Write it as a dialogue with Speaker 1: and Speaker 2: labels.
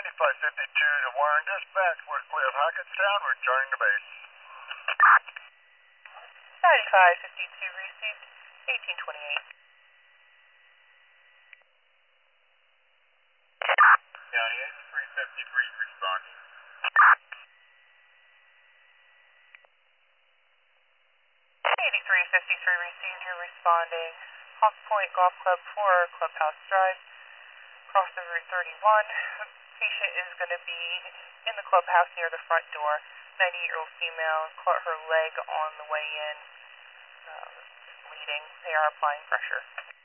Speaker 1: 9552 to Warren, dispatch, we're clear of Hackettstown, returning to base.
Speaker 2: 9552 received, 1828.
Speaker 1: County 8353 responding.
Speaker 2: 8353 received, you're responding. Hawk Point Golf Club 4, Clubhouse Drive, crossing Route 31. Patient is going to be in the clubhouse near the front door. 90-year-old female caught her leg on the way in, bleeding. They are applying pressure.